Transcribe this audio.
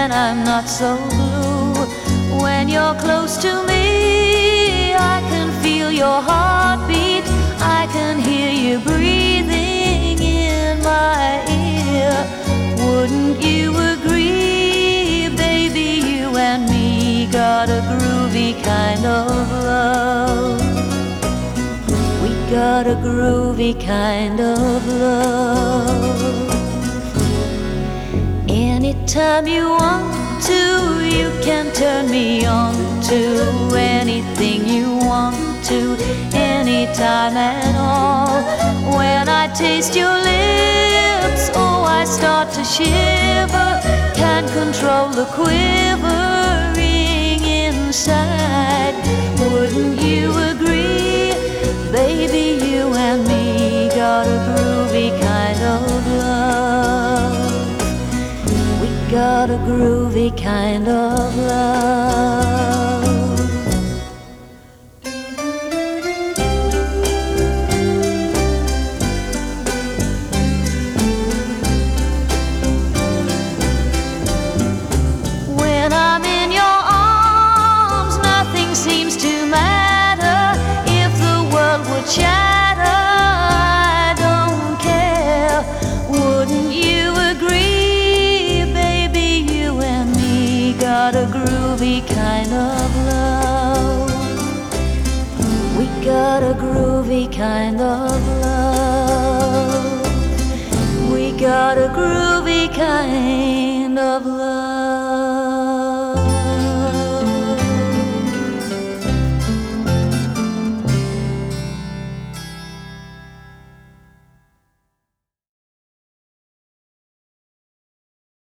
and I'm not so blue. When you're close to me, I can feel your heartbeat. I can hear you breathing in my ear. Wouldn't you agree, baby, you and me got a groovy kind of love. We got a groovy kind of love. Anytime you want to, you can turn me on to anything you want to, anytime at all. When I taste your lips, oh, I start to shiver. Can't control the quivering inside. Wouldn't you agree, baby, you and me got a groovy kind of love. Got a groovy kind of love. When I'm in your arms, nothing seems to matter. If the world would shatter, I don't care. Wouldn't you agree? Got a groovy kind of love. We got a groovy kind of love. We got a groovy kind of love.